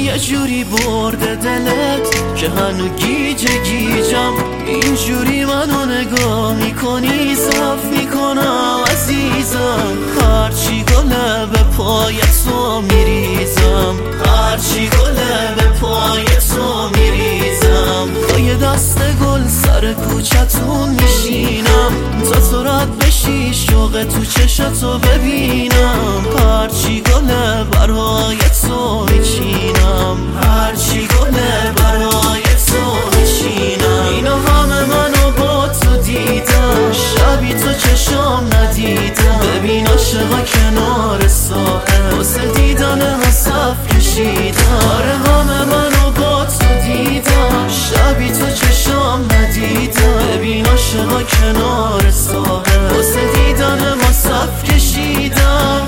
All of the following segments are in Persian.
یه جوری برده دلت که هنو گیجم اینجوری منو نگاه میکنی صاف میکنم عزیزم هرچی گله به پای تو میریزم هرچی گله به پای تو میریزم با یه دست گل سر کوچتون میشینم تا تو رد بشی شوق تو چشتو ببینم هرچی گله برای تو میچینم هرچی گله برای تو میچینم اینا همه منو با تو دیدم شبی تو چشام ندیدم ببین عاشقا کنار ساحل واسه دیدن ما صف کشیدم آره همه منو با تو دیدم شبی تو چشام ندیدم ببین عاشقا کنار ساحل واسه دیدن ما صف کشیدم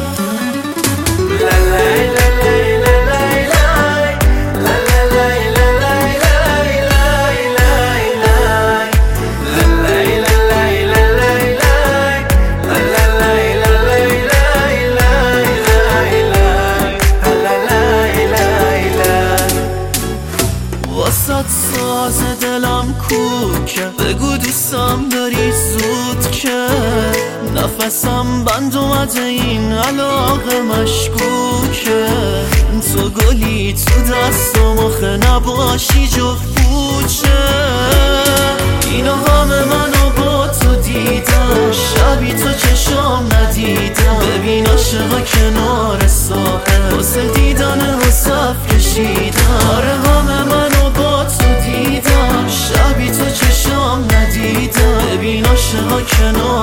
واسه ساز دلم کوکه بگو دوستم داری زود که نفسم بند اومده این علاقه مشکوکه تو گلی تو دست و مخ نباشی جفت پوچه اینا همه منو با تو دیدم شبی تو چشام ندیدم ببین عاشقا کنار ساحل واسه دیدن ما صف کشیدم آره همه منو با تو دیدم شبی تو چشام ندیدم ببین عاشقا کنار